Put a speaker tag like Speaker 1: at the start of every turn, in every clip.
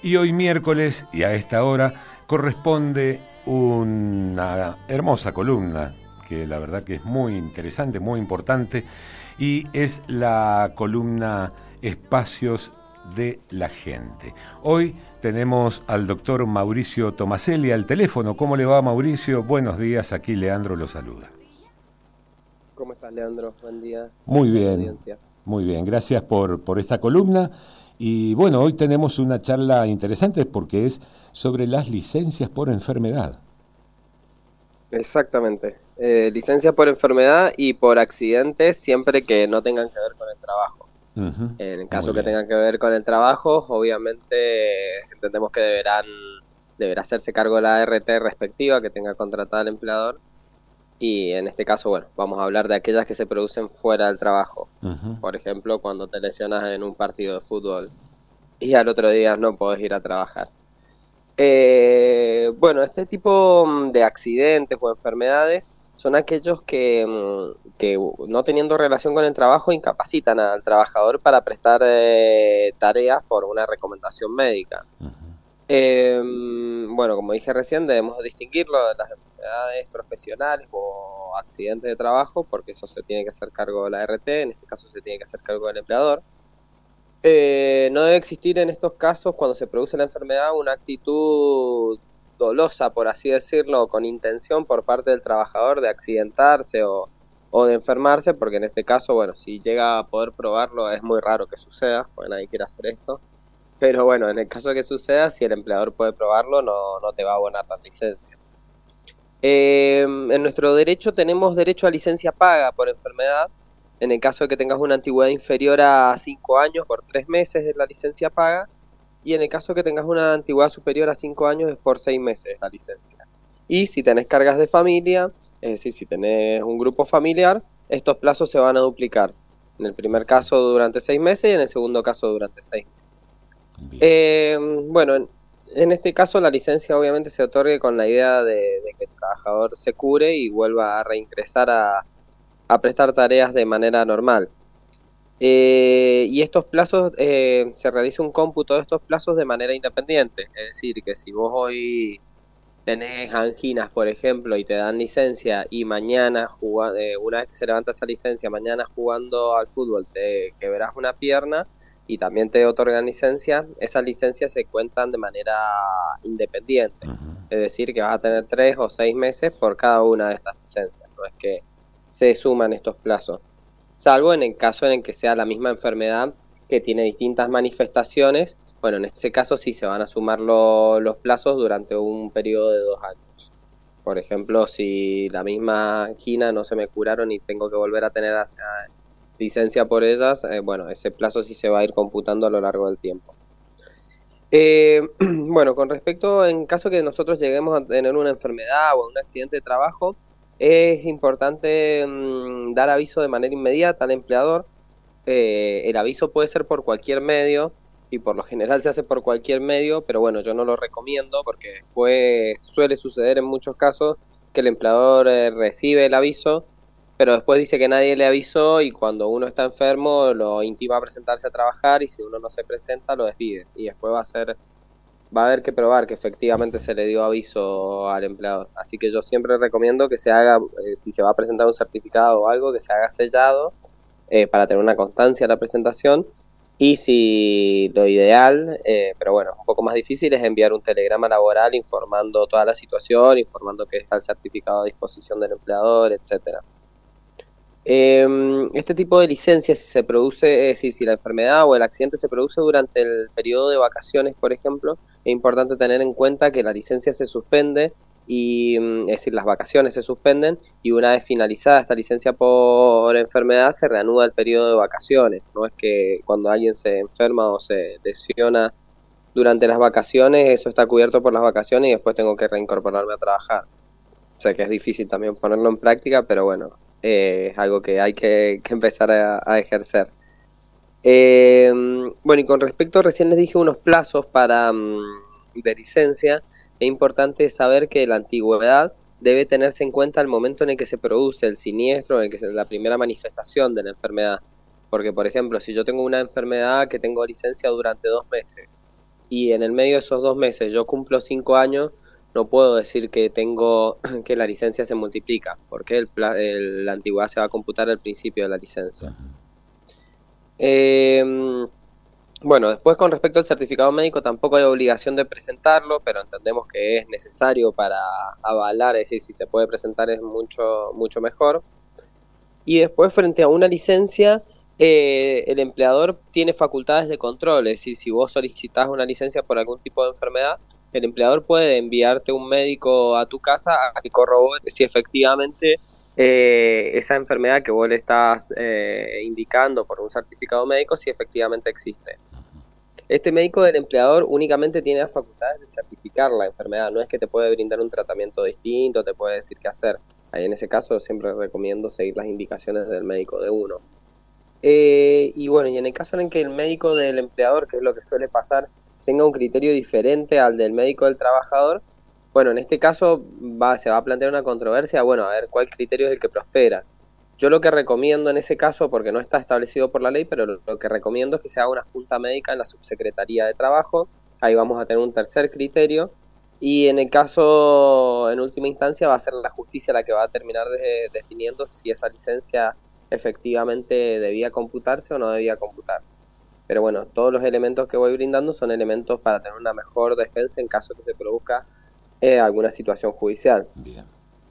Speaker 1: Y hoy miércoles, y a esta hora, corresponde una hermosa columna, que la verdad que es muy interesante, muy importante, y es la columna Espacios de la Gente. Hoy tenemos al doctor Mauricio Tomaselli al teléfono. ¿Cómo le va, Mauricio? Buenos días, aquí Leandro lo saluda.
Speaker 2: ¿Cómo estás, Leandro? Buen día
Speaker 1: Muy
Speaker 2: a tu
Speaker 1: bien,
Speaker 2: audiencia.
Speaker 1: muy bien. Gracias por esta columna. Y bueno, hoy tenemos una charla interesante porque es sobre las licencias por enfermedad.
Speaker 2: Exactamente. Licencia por enfermedad y por accidentes siempre que no tengan que ver con el trabajo.
Speaker 1: Ujú.
Speaker 2: En el
Speaker 1: Muy
Speaker 2: caso que
Speaker 1: bien.
Speaker 2: tengan que ver con el trabajo, obviamente entendemos que deberá hacerse cargo de la ART respectiva que tenga contratada el empleador. Y en este caso, bueno, vamos a hablar de aquellas que se producen fuera del trabajo.
Speaker 1: Ujú.
Speaker 2: Por ejemplo, cuando te lesionas en un partido de fútbol y al otro día no podés ir a trabajar. Bueno, este tipo de accidentes o enfermedades son aquellos que no teniendo relación con el trabajo incapacitan al trabajador para prestar tareas por una recomendación médica. Bueno, como dije recién, debemos distinguirlo de las enfermedades profesionales o accidentes de trabajo, porque eso se tiene que hacer cargo de la RT, en este caso se tiene que hacer cargo del empleador. No debe existir en estos casos, cuando se produce la enfermedad, una actitud dolosa, por así decirlo, con intención por parte del trabajador de accidentarse o de enfermarse, porque en este caso, bueno, si llega a poder probarlo, es muy raro que suceda, porque nadie quiere hacer esto. Pero bueno, en el caso de que suceda, si el empleador puede probarlo, no te va a abonar la licencia. En nuestro derecho tenemos derecho a licencia paga por enfermedad. En el caso de que tengas una antigüedad inferior a 5 años, por 3 meses es la licencia paga. Y en el caso de que tengas una antigüedad superior a 5 años, es por 6 meses la licencia. Y si tenés cargas de familia, es decir, si tenés un grupo familiar, estos plazos se van a duplicar. En el primer caso durante 6 meses y en el segundo caso durante 6 meses.
Speaker 1: Bien.
Speaker 2: Bueno, en este caso la licencia obviamente se otorgue con la idea de que el trabajador se cure y vuelva a reingresar a prestar tareas de manera normal. Y estos plazos, se realiza un cómputo de estos plazos de manera independiente. Es decir, que si vos hoy tenés anginas, por ejemplo, y te dan licencia y mañana, una vez que se levanta esa licencia, mañana jugando al fútbol te quebrás una pierna y también te otorgan licencia, esas licencias se cuentan de manera independiente.
Speaker 1: Ujú.
Speaker 2: Es decir, que vas a tener 3 o 6 meses por cada una de estas licencias. No es que se suman estos plazos, salvo en el caso en el que sea la misma enfermedad que tiene distintas manifestaciones. Bueno, en este caso sí se van a sumar los plazos durante un periodo de 2 años. Por ejemplo, si la misma angina no se me curaron y tengo que volver a tener licencia por ellas, bueno, ese plazo sí se va a ir computando a lo largo del tiempo. Bueno, con respecto en caso que nosotros lleguemos a tener una enfermedad o un accidente de trabajo, es importante dar aviso de manera inmediata al empleador. El aviso puede ser por cualquier medio y por lo general se hace por cualquier medio, pero bueno, yo no lo recomiendo porque después suele suceder en muchos casos que el empleador recibe el aviso, pero después dice que nadie le avisó y cuando uno está enfermo lo intima a presentarse a trabajar y si uno no se presenta lo despide y después va a haber que probar que efectivamente se le dio aviso al empleador. Así que yo siempre recomiendo que se haga, si se va a presentar un certificado o algo, que se haga sellado para tener una constancia de la presentación. Y si lo ideal, pero bueno, es un poco más difícil, es enviar un telegrama laboral informando toda la situación, informando que está el certificado a disposición del empleador, etcétera. Este tipo de licencia, si se produce, si la enfermedad o el accidente se produce durante el periodo de vacaciones, por ejemplo, es importante tener en cuenta que la licencia se suspende y, es decir, las vacaciones se suspenden y una vez finalizada esta licencia por enfermedad se reanuda el periodo de vacaciones. No es que cuando alguien se enferma o se lesiona durante las vacaciones, eso está cubierto por las vacaciones y después tengo que reincorporarme a trabajar. Sé que es difícil también ponerlo en práctica, pero bueno, es algo que hay que empezar a ejercer. Eh, bueno, y con respecto, recién les dije unos plazos para de licencia, es importante saber que la antigüedad debe tenerse en cuenta al momento en el que se produce el siniestro, en el que es la primera manifestación de la enfermedad. Porque, por ejemplo, si yo tengo una enfermedad que tengo licencia durante 2 meses, y en el medio de esos 2 meses yo cumplo 5 años, no puedo decir que tengo que la licencia se multiplica, porque la antigüedad se va a computar al principio de la licencia. Bueno, después con respecto al certificado médico tampoco hay obligación de presentarlo, pero entendemos que es necesario para avalar, es decir, si se puede presentar es mucho, mucho mejor. Y después frente a una licencia, el empleador tiene facultades de control, es decir, si vos solicitás una licencia por algún tipo de enfermedad, el empleador puede enviarte un médico a tu casa a que corrobore si efectivamente esa enfermedad que vos le estás indicando por un certificado médico, si efectivamente existe. Este médico del empleador únicamente tiene las facultades de certificar la enfermedad, no es que te puede brindar un tratamiento distinto, te puede decir qué hacer. Ahí en ese caso siempre recomiendo seguir las indicaciones del médico de uno. Y bueno, y en el caso en que el médico del empleador, que es lo que suele pasar, tenga un criterio diferente al del médico del trabajador, bueno, en este caso se va a plantear una controversia, bueno, a ver cuál criterio es el que prospera. Yo lo que recomiendo en ese caso, porque no está establecido por la ley, pero lo que recomiendo es que se haga una junta médica en la Subsecretaría de Trabajo, ahí vamos a tener un tercer criterio, y en el caso, en última instancia, va a ser la justicia la que va a terminar definiendo si esa licencia efectivamente debía computarse o no debía computarse. Pero bueno, todos los elementos que voy brindando son elementos para tener una mejor defensa en caso que se produzca alguna situación judicial.
Speaker 1: Bien.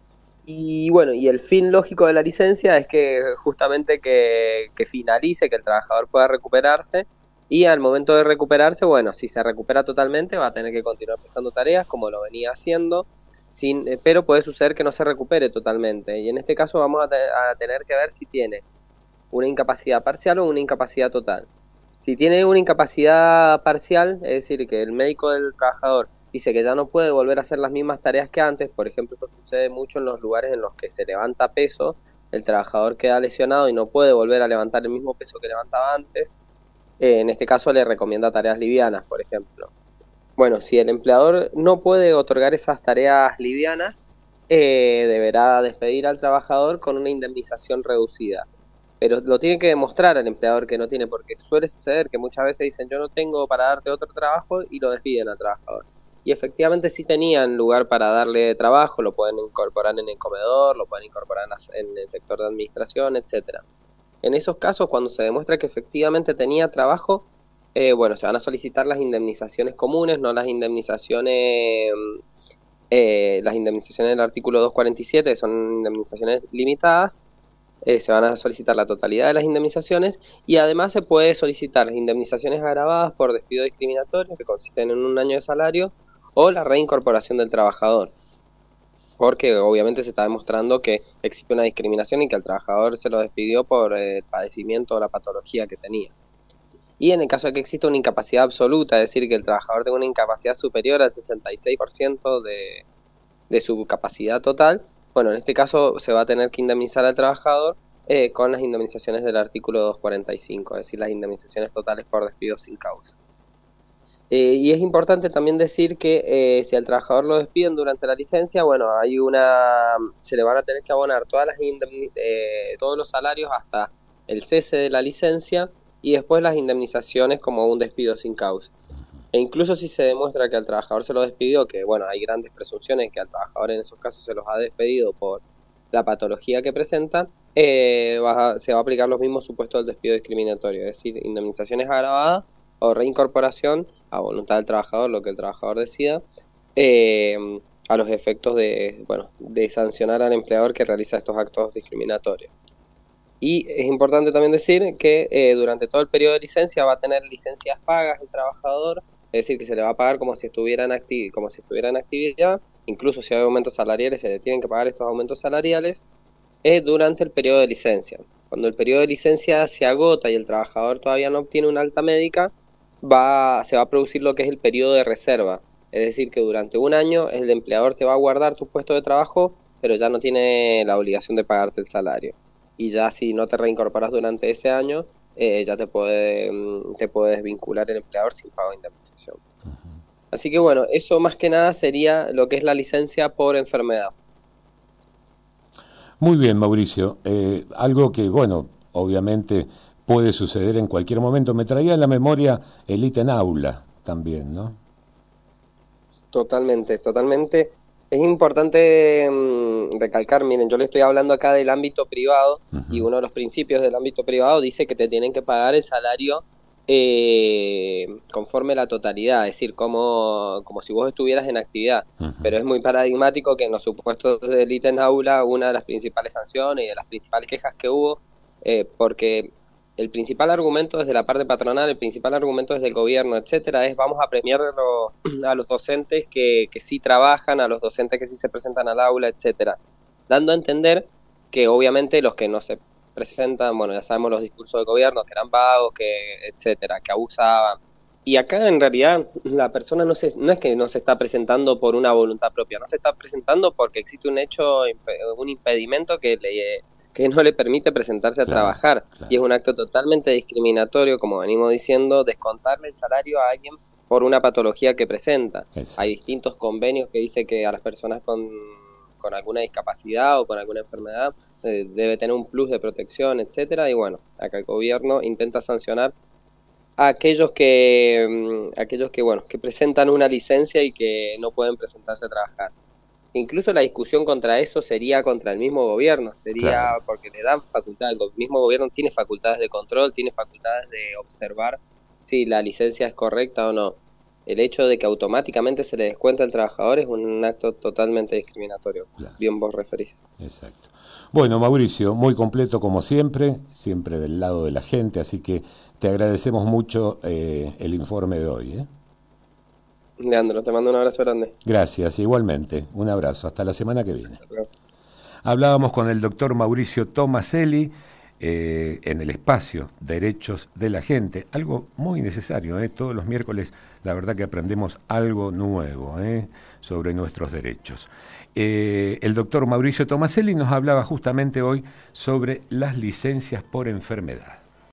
Speaker 2: Y bueno, y el fin lógico de la licencia es que justamente que finalice, que el trabajador pueda recuperarse, y al momento de recuperarse, bueno, si se recupera totalmente va a tener que continuar prestando tareas como lo venía haciendo, pero puede suceder que no se recupere totalmente, y en este caso vamos a tener que ver si tiene una incapacidad parcial o una incapacidad total. Si tiene una incapacidad parcial, es decir, que el médico del trabajador dice que ya no puede volver a hacer las mismas tareas que antes, por ejemplo, esto sucede mucho en los lugares en los que se levanta peso, el trabajador queda lesionado y no puede volver a levantar el mismo peso que levantaba antes, en este caso le recomienda tareas livianas, por ejemplo. Bueno, si el empleador no puede otorgar esas tareas livianas, deberá despedir al trabajador con una indemnización reducida. Pero lo tiene que demostrar al empleador que no tiene, porque suele suceder que muchas veces dicen yo no tengo para darte otro trabajo y lo despiden al trabajador. Y efectivamente sí tenían lugar para darle trabajo, lo pueden incorporar en el comedor, lo pueden incorporar en el sector de administración, etcétera. En esos casos, cuando se demuestra que efectivamente tenía trabajo, bueno, se van a solicitar las indemnizaciones comunes, no las indemnizaciones del artículo 247, que son indemnizaciones limitadas. Se van a solicitar la totalidad de las indemnizaciones y además se puede solicitar las indemnizaciones agravadas por despido discriminatorio, que consisten en un año de salario, o la reincorporación del trabajador, porque obviamente se está demostrando que existe una discriminación y que el trabajador se lo despidió por el padecimiento o la patología que tenía. Y en el caso de que exista una incapacidad absoluta, es decir, que el trabajador tenga una incapacidad superior al 66% de su capacidad total, bueno, en este caso se va a tener que indemnizar al trabajador con las indemnizaciones del artículo 245, es decir, las indemnizaciones totales por despido sin causa. Y es importante también decir que si al trabajador lo despiden durante la licencia, bueno, se le van a tener que abonar todos los salarios hasta el cese de la licencia y después las indemnizaciones como un despido sin causa. E incluso si se demuestra que al trabajador se lo despidió, que bueno, hay grandes presunciones que al trabajador en esos casos se los ha despedido por la patología que presenta, se va a aplicar los mismos supuestos del despido discriminatorio, es decir, indemnizaciones agravadas o reincorporación a voluntad del trabajador, lo que el trabajador decida, a los efectos de sancionar al empleador que realiza estos actos discriminatorios. Y es importante también decir que durante todo el periodo de licencia va a tener licencias pagas el trabajador, es decir, que se le va a pagar como si estuviera en actividad, incluso si hay aumentos salariales se le tienen que pagar estos aumentos salariales durante el periodo de licencia. Cuando el periodo de licencia se agota y el trabajador todavía no obtiene una alta médica, se va a producir lo que es el periodo de reserva, es decir, que durante un año el empleador te va a guardar tu puesto de trabajo, pero ya no tiene la obligación de pagarte el salario. Y ya si no te reincorporas durante ese año, ya te puede desvincular el empleador sin pago de indemnización. Uh-huh. Así que bueno, eso más que nada sería lo que es la licencia por enfermedad.
Speaker 1: Muy bien, Mauricio. Algo que, bueno, obviamente puede suceder en cualquier momento. Me traía en la memoria el ítem aula, también, ¿no?
Speaker 2: Totalmente, totalmente. Es importante recalcar, miren, yo le estoy hablando acá del ámbito privado y
Speaker 1: Ujú.
Speaker 2: uno de los principios del ámbito privado dice que te tienen que pagar el salario conforme la totalidad, es decir, como si vos estuvieras en actividad.
Speaker 1: Ujú.
Speaker 2: Pero es muy paradigmático que en los supuestos de élite en aula, una de las principales sanciones y de las principales quejas que hubo, porque el principal argumento desde la parte patronal, el principal argumento desde el gobierno, etcétera, es vamos a premiar a los docentes que sí trabajan, a los docentes que sí se presentan al aula, etcétera, dando a entender que obviamente los que no se presentan, bueno, ya sabemos los discursos del gobierno, que eran vagos, que etcétera, que abusaban. Y acá en realidad la persona no es que no se está presentando por una voluntad propia, no se está presentando porque existe un hecho, un impedimento que no le permite presentarse a
Speaker 1: Claro,
Speaker 2: trabajar. Y es
Speaker 1: claro.
Speaker 2: un acto totalmente discriminatorio, como venimos diciendo, descontarle el salario a alguien por una patología que presenta. Hay
Speaker 1: Exacto.
Speaker 2: distintos convenios que dice que a las personas con alguna discapacidad o con alguna enfermedad debe tener un plus de protección, etcétera. Y bueno, acá el gobierno intenta sancionar a aquellos que bueno, que presentan una licencia y que no pueden presentarse a trabajar. Incluso la discusión contra eso sería contra el mismo gobierno, sería
Speaker 1: Claro.
Speaker 2: porque le dan facultad, el mismo gobierno tiene facultades de control, tiene facultades de observar si la licencia es correcta o no. El hecho de que automáticamente se le descuenta al trabajador es un acto totalmente discriminatorio,
Speaker 1: Claro.
Speaker 2: bien vos referís.
Speaker 1: Exacto. Bueno, Mauricio, muy completo como siempre, siempre del lado de la gente, así que te agradecemos mucho el informe de hoy. ¿Eh?
Speaker 2: Leandro, te mando un abrazo grande.
Speaker 1: Gracias, igualmente. Un abrazo. Hasta la semana que viene.
Speaker 2: Hasta luego.
Speaker 1: Hablábamos con el doctor Mauricio Tomaselli en el espacio Derechos de la Gente, algo muy necesario, todos los miércoles la verdad que aprendemos algo nuevo sobre nuestros derechos. El doctor Mauricio Tomaselli nos hablaba justamente hoy sobre las licencias por enfermedad.